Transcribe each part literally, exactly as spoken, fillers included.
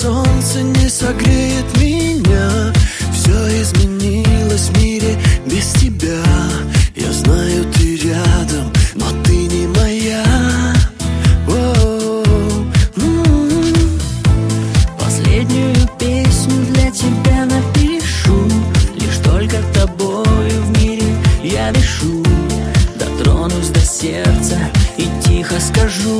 солнце не согреет меня. Все изменилось в мире без тебя. Я знаю, ты рядом, но ты не моя. О-о-о. М-м-м. Последнюю песню для тебя напишу. Лишь только тобою в мире я дышу. Дотронусь до сердца и тихо скажу: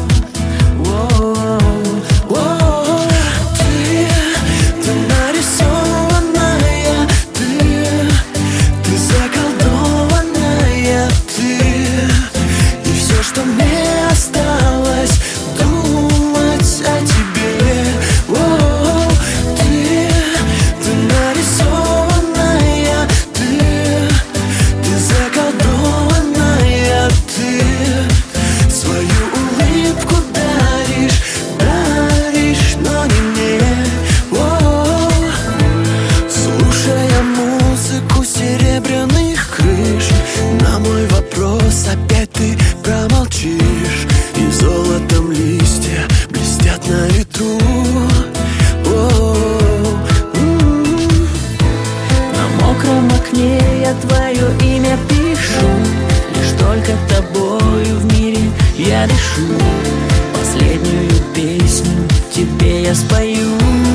что мне осталось думать о тебе. О, ты, ты нарисованная, ты, ты заколдованная, ты свою улыбку даришь, даришь, но не мне. О, слушая музыку серебряных крыш, на мой вопрос опять ты промолчишь, и золотом листья блестят на ветру. О-о-о-м. На мокром окне я твое имя пишу. Лишь только тобою в мире я дышу. Последнюю песню тебе я спою.